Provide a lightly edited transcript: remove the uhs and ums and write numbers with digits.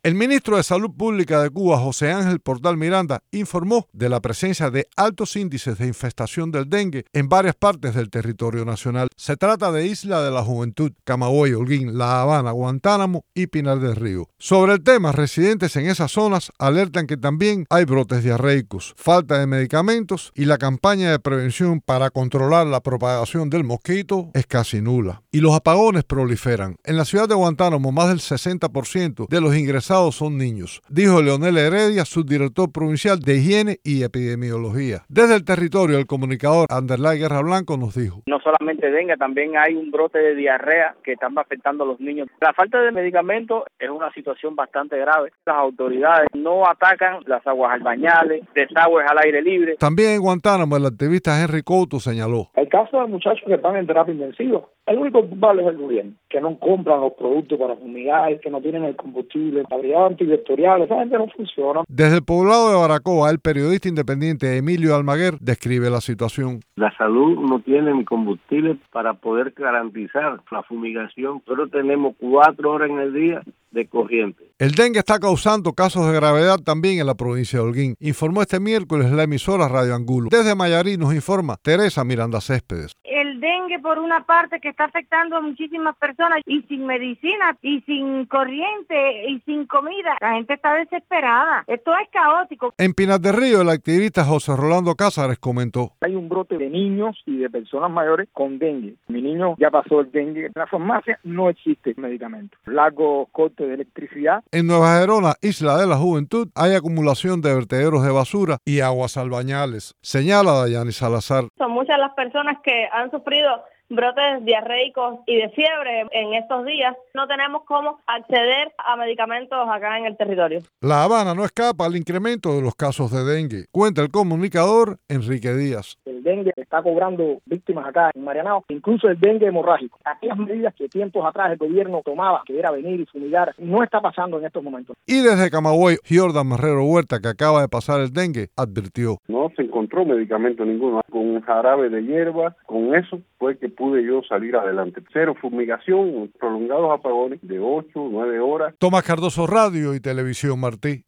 El ministro de Salud Pública de Cuba, José Ángel Portal Miranda, informó de la presencia de altos índices de infestación del dengue en varias partes del territorio nacional. Se trata de Isla de la Juventud, Camagüey, Holguín, La Habana, Guantánamo y Pinar del Río. Sobre el tema, residentes en esas zonas alertan que también hay brotes diarreicos, falta de medicamentos y la campaña de prevención para controlar la propagación del mosquito es casi nula. Y los apagones proliferan. En la ciudad de Guantánamo, más del 60% de los ingresados son niños, dijo Leonel Heredia, subdirector provincial de Higiene y Epidemiología. Desde el territorio, el comunicador Anderlay Guerra Blanco nos dijo: no solamente dengue, también hay un brote de diarrea que están afectando a los niños. La falta de medicamentos es una situación bastante grave. Las autoridades no atacan las aguas albañales, desagües al aire libre. También en Guantánamo, el activista Henry Couto señaló: el caso de muchachos que están en terapia intensiva, el único culpable es el gobierno, que no compran los productos para fumigar, que no tienen el combustible, la brigada antivectorial, esa gente no funciona. Desde el poblado de Baracoa, el periodista independiente Emilio Almaguer describe la situación. La salud no tiene ni combustible para poder garantizar la fumigación. Solo tenemos 4 horas en el día de corriente. El dengue está causando casos de gravedad también en la provincia de Holguín, informó este miércoles la emisora Radio Angulo. Desde Mayarí nos informa Teresa Miranda Céspedes. El dengue, por una parte, que está afectando a muchísimas personas y sin medicina, y sin corriente, y sin comida. La gente está desesperada. Esto es caótico. En Pinar del Río, el activista José Rolando Cázares comentó: hay un brote de niños y de personas mayores con dengue. Mi niño ya pasó el dengue. En la farmacia no existe medicamento. Largo corte de electricidad. En Nueva Gerona, Isla de la Juventud, hay acumulación de vertederos de basura y aguas albañales, señala Dayani Salazar. Son muchas las personas que han sufrido brotes diarreicos y de fiebre en estos días. No tenemos cómo acceder a medicamentos acá en el territorio. La Habana no escapa al incremento de los casos de dengue, cuenta el comunicador Enrique Díaz. El dengue está cobrando víctimas acá en Marianao, incluso el dengue hemorrágico. Aquellas medidas que tiempos atrás el gobierno tomaba, que era venir y fumigar, no está pasando en estos momentos. Y desde Camagüey, Jordan Marrero Huerta, que acaba de pasar el dengue, advirtió: no se encontró medicamento ninguno. Con un jarabe de hierba, con eso fue que pude yo salir adelante. Cero fumigación, prolongados apagones de 8, 9 horas. Tomás Cardoso, Radio y Televisión Martí.